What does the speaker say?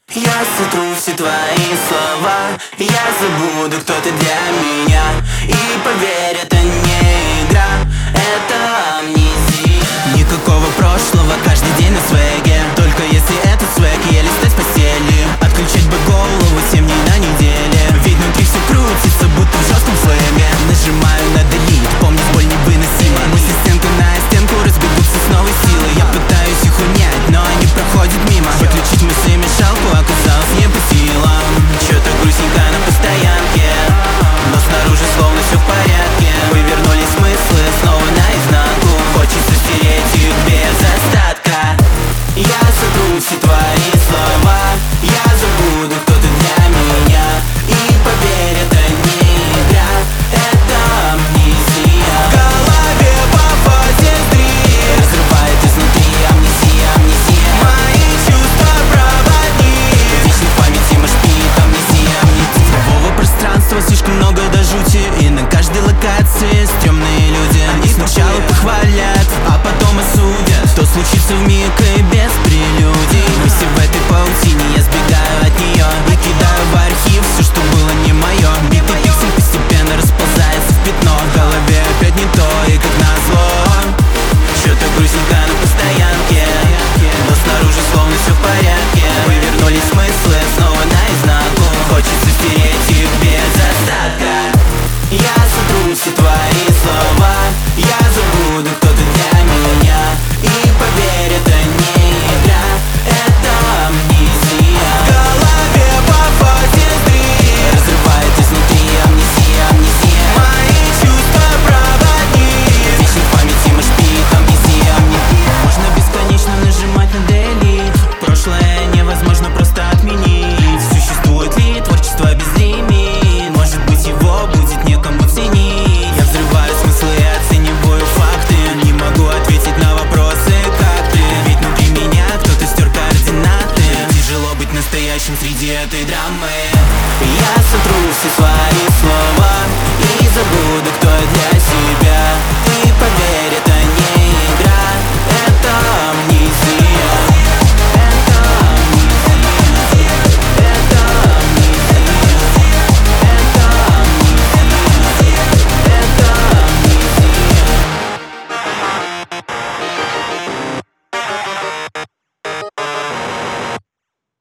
Я сотру все твои слова, я забуду, кто ты для меня. И поверь, это не игра, это амнезия. Никакого прошлого, каждый день на свеге. Только если этот свег еле